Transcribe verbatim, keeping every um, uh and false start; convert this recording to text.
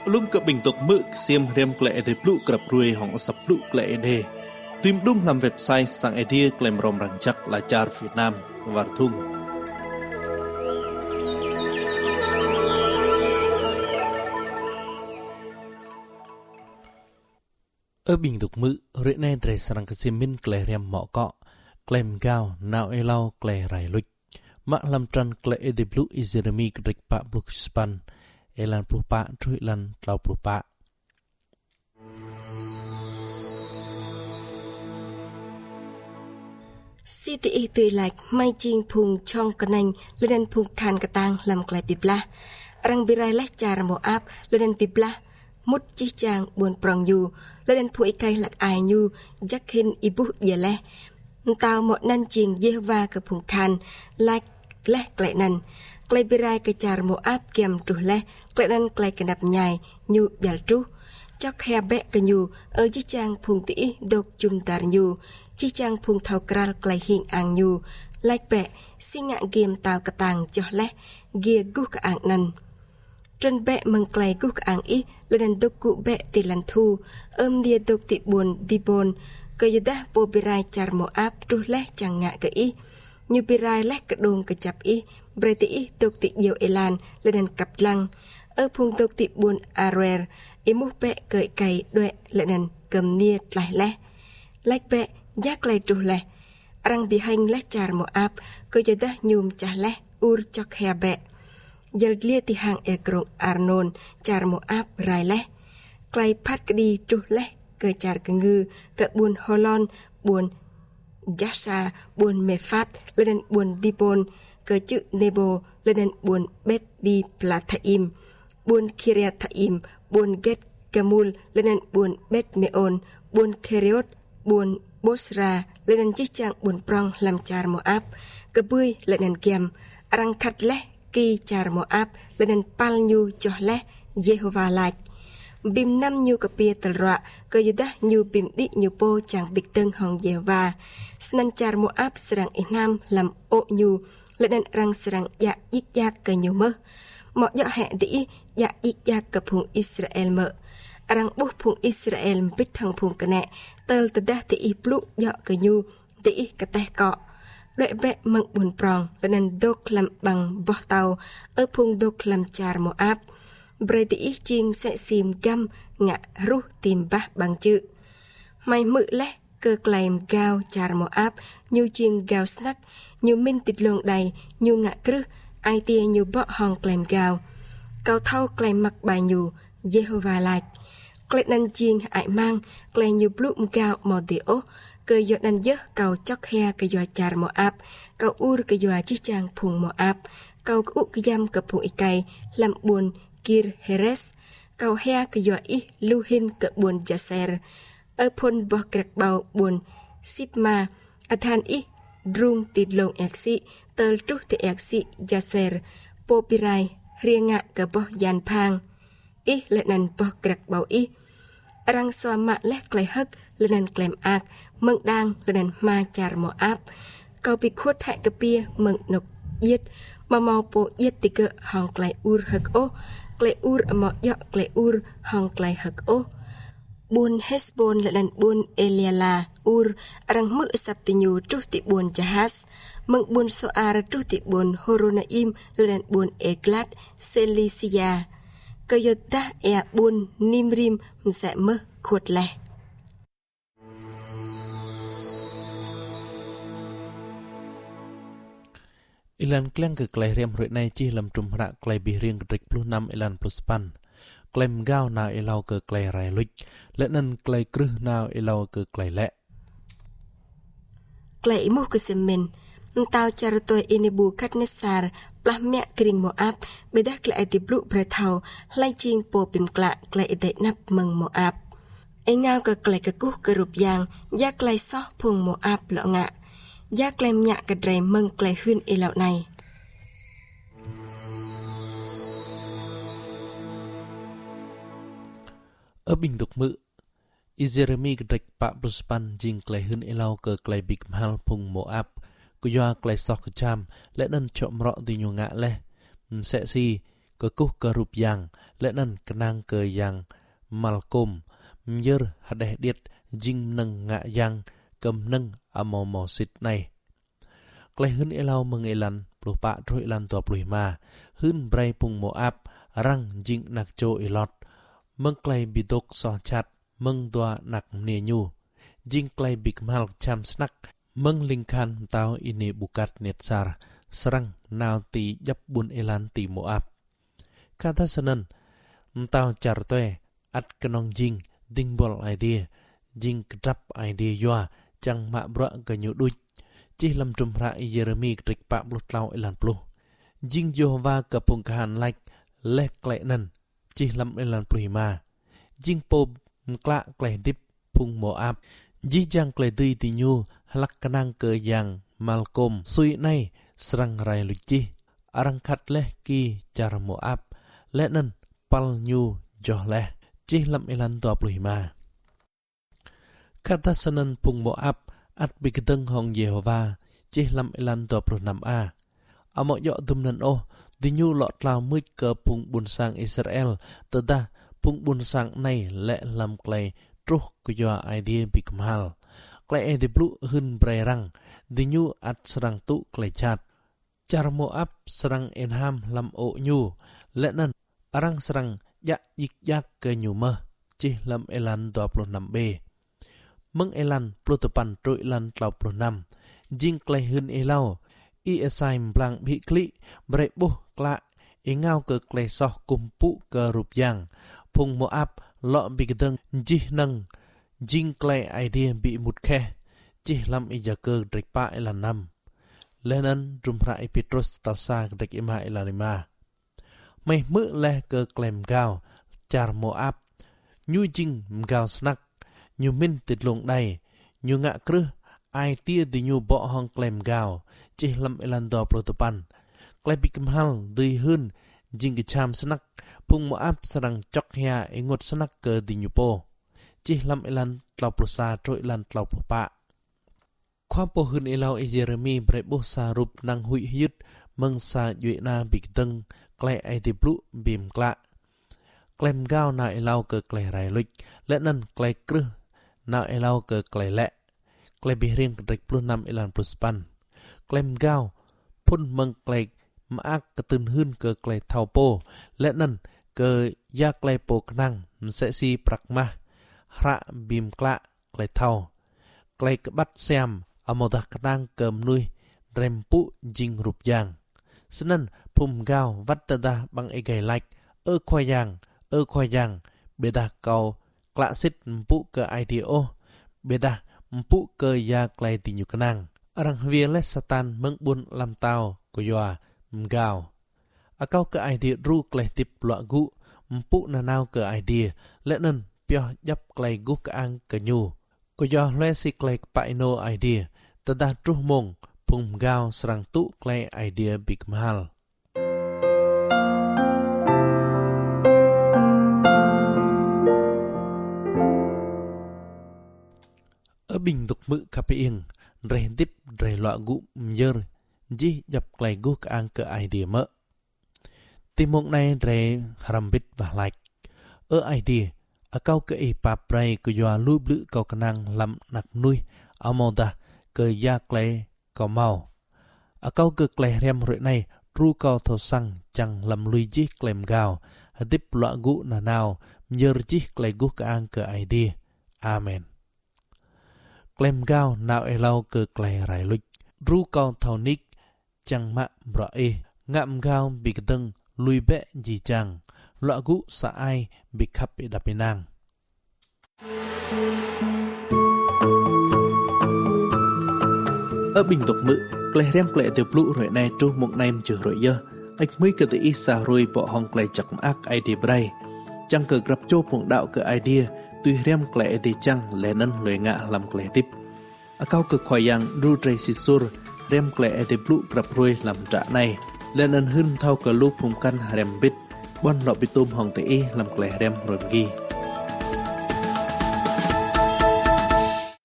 lung cập bình tục mự xiêm rem klệ để plu cập ruồi hỏng sập plu klệ đề tìm đúng làm website sang idea klem rom răng chắc là char Việt Nam và thung ở bình tục mự rễ này để sang cái xiêm min klệ rem mỏ cọ klem gao nào e lau klệ rai luch mak lam tran klệ để plu izeremi krik pa plu span elan plupa trui lan tlau plupa si ti tươi lạch mai chiên phùng trong cái nành lên phùng khan cái tang làm cái bibla răng birai lách char mo ap lên bibla mút chi chang buồn prong yu lên phuයි cây lạc ai nhu jack hin ibu yele tao một nan chiên Yehova cái phùng khan like lách lại năn klei birai ke char mo ap kem tu le klei nan klei ke nap nhai nyu dal tu chok he be ke nyu ơ chi chang phung ti dok chum tar nyu chi chang phung thau kral klei hing ang nyu like be sing ngạ game tao ka tang cho le gia gu ka ang nan trân be mừng klei gu ka ang i lên dok ku be ti lan thu ôm dia dok ti buồn di bon ke yada po birai char mo ap tu le chang ngạ ke i như birai lách cái đồn cái chập y, bray tị tục tị nhiều elan lên đàn cặp lăng, ở phung tục tị buồn arer, em múc bẹ cởi cày đuệ lên đàn cầm nia lại lẽ, lách bẹ giác lại trù lẽ, răng bị hành lách char mò áp, coi cho ta nhùm chả lẽ ur chọc hè bẹ, giờ lia tị hàng e grong arnon char mò áp rai lẽ, clay phát cái đi trù lẽ, cởi char cái ngư, cởi buồn holon buồn Jasa buồn mê phát lên buồn đi bồn cờ chữ Nebo lên buồn bét đi Plataim buồn Kiryat Taim buồn Get Gamul lên buồn bét Meon buồn Keriot buồn Bosra lên chiếc trang buồn prong làm char mo ap cờ bươi lên kem răng khát lẽ ki char mo ap lên pal nhu cho lẽ Jehovah like bim năm nhu cà pia tờ rọa cơ yuda nhu bim đi nhu po chàng bịch tân hong Jehovah snan char mo ap serang inam làm ô nhu lên đàn răng serang dạ yik yak cơ nhu mơ mọ dọ hẹ đi dạ yik yak cơ phùng Israel mơ răng bút phùng Israel bích thằng phùng cơ nẹ tờ tờ đá tị plu dọ cơ nhu tị cơ tè cọ đội bẹ mừng buồn prong lên đàn đốc làm bằng bó tàu ở phùng đốc làm char mo ap bray tị chim sẽ xìm găm ngạ ru tìm bá bằng chữ mày mự lẽ cơ claim gao char mo ap như chiên gao snack như minh tịt lương đầy như ngạ krư ai tia như bọ hong claim gao cao thau claim mặc bài nhù Jehovah like claim nan chiên ai mang claim như blue gao mò tiếu cơ giọt nan dơ cao chóc he cơ giọt char mo ap cao ur cơ giọt chi chang phùng mo ap cao ụ cái giam cơ phùng ikai làm buồn Kir Heres, cao he cái dọa ý lưu hin cỡ buồn Jaser, ở phôn bò kẹt bào buồn Sipma, ở than ý drung tịt lông exi, tờ trúc tị exi Jaser, Popirai, riêng ngạ cỡ bò yan pang, ý lệ nàn bò kẹt bào ý, răng xoa mạ lét clay hức lên nàn klem ạc, mừng đang lên nàn ma char mò áp, cao bị khuất hại cỡ bia mừng nục yết, mà màu bộ yết tị cỡ hong clay ur hực ô, clay ur mọ dọ clay ur hong clay hực ô buôn Hesbon là lần buôn Eliala ur răng mự sập tị nhu trúc tị buôn Jahaz mừng buôn Soar trúc tị buôn Horonaim là lần buôn Eglat Celicia cơ yết ta e buôn Nimrim sẽ mơ khuất lẻ Ilan kleng ke klei rem roi nai chi lam trum ra klei bi rieng rik plu nam ilan plus pan klem gao na ilau ke klei rai luch le nan klei kru na ilau ke klei le klei mu ke semen tao char toi inibu katnesar plah mẹ kring mo ap bedak klei ti blu brethau lai ching po pim kla klei te nap meng mo ap e ngao ke klei ke ku ke rup yang ya klei so phung mo ap lo ngạ giác lem nhạ cái rầy mừng klei huyên y lão này. Ở bình tục mự, Izeremi cái rạch bạ bluspan jing klei huyên y lão cơ klei big mal phung mo ap, cứ doa klei sok cham, lẽ đơn chọn rõ từ nhiều ngạ lẽ, sẽ si ke kuh ke rup yang le nan kenang ke yang Malcolm myer hadeh diet jing neng ngạ yang kem neng amo mo sit này klei hun elau meng elan plu pa troi lan to plui ma hun brai pung Moab rang jing nak cho elot meng klei bidok so chat meng tua nak ne nyu jing klei big mal cham snak meng lingkan tao ini bukat netsar serang nao ti jap bun elan ti Moab kata senen tao char toe at kenong jing ding bol idea jing kedap idea yoa chang ma bra ke nyu duj chi lam trum ra Jeremy trik pa blut lau elan plu jing Jehova ke pungkahan like lek klek nan chi lam elan plu ma jing po mkla klek dip pung Moab ji jang klek tui ti nyu halak kanang ke yang Malcolm sui nai serang rai luchi arang khat leh ki jar Moab le nan pal nyu joh leh chi lam elan to plu ma kata sanan pung Moab at bigdeng hong Jehova chi lam elan to pru nam a amo yo dum nan o di nyu lot lao mik ke pung bun sang Israel tada pung bun sang này le lam klei truh ku yo idea big mal klei e de blu hun bre rang di nyu at serang tu klei chat jar Moab serang Enham lam o nyu le nan arang serang ya yik yak ke nyu mơ chi lam elan to pru nam be meng elan plu tepan troi lan tlau plu nam jing klei hun elau i esaim blang bi kli bre bu kla ingau ke klei soh kumpu ke rup yang pung Moab lo bi gedeng jih nang jing klei idea bi mut khe chi lam i ja ke drek pa elan nam lenan rumra i Petrus talsa drek ima elanima mai mu le ke klem gao char Moab nyu jing mgao snak nyu min tịt lùng đầy nyu ngạ krư ai tia di nyu bỏ hong klem gao chi lam elan do protopan klem bikem hal dui hun jing ki cham snak pung Moab sarang chok hia e ngot snak ke di nyu po chi lam elan tlau prosa troi lan tlau pa khwa po hun elau e Jeremy bre bo sa rup nang hui yut meng sa yue na big teng klei ai ti blu bim kla klem gao na elau ke klei rai luik le nan klei krư na elau ke klei le klei bi rieng drek plu nam elan plus pan klem gao phun meng klei maak ke tun hun ke klei thau po le nan ke ya klei po knang se si prakma hra bim kla klei thau klei ke bat siam amoda knang kem nui rem pu jing rup yang senan pum gao vat tada bang e gai like ơ khoa yang ơ khoa yang beda kau klak sit mpu ke ideo beda mpu ke ya klei ti nyu kenang arang vie le satan meng bun lam tao ko yoa mgao akau ke idea ru klei tip lo gu mpu na nau ke idea le nan pyo yap klei gu ka ang ke nyu ko yo le si klei pa no idea tada tru mong pung gao srang tu klei idea big mahal ở bình tục mự cà pieng re tip re loa gu myer ji dập klei gu ka ang ke idea mơ timong này re harambit và like ở idea a kau ke e pa prai ku yo lu blu kau kanang lam nak nui amoda ke ya klei kau mau a kau ke klei rem roi này ru kau tho sang chang lam lui ji klem gao tip loa gu na nào myer ji klei gu ka ang ke idea amen klem gao nao elau ke klei rai luik ru kau thau nik chang ma bra e ngam gao bi kedeng lui be ji chang loa gu sa ai bi khap e dapinang ở bình tục mự klei rem klei te plu roi nai tru mok naim chu roi ye ách mới ke te isa roi bo hong klei chak mak idea brai chang ke grab cho pung đạo ke idea tùy rem klei te chang lenan loi nga lam klei tip akau ke khoyang ru tre sisur rem klei te plu grab roi lam tra này lenan hun thau ke lu phum kan rem bit bon lo bitum hong te e lam klei rem roi gi